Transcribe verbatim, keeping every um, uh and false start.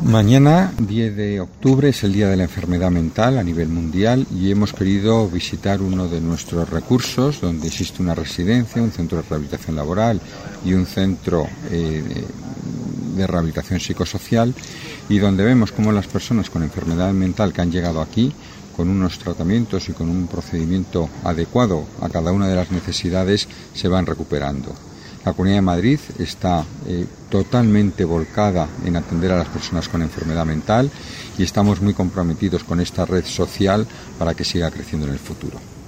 Mañana, diez de octubre, es el Día de la Enfermedad Mental a nivel mundial y hemos querido visitar uno de nuestros recursos donde existe una residencia, un centro de rehabilitación laboral y un centro eh, de rehabilitación psicosocial, y donde vemos cómo las personas con enfermedad mental que han llegado aquí con unos tratamientos y con un procedimiento adecuado a cada una de las necesidades se van recuperando. La Comunidad de Madrid está eh, totalmente volcada en atender a las personas con enfermedad mental y estamos muy comprometidos con esta red social para que siga creciendo en el futuro.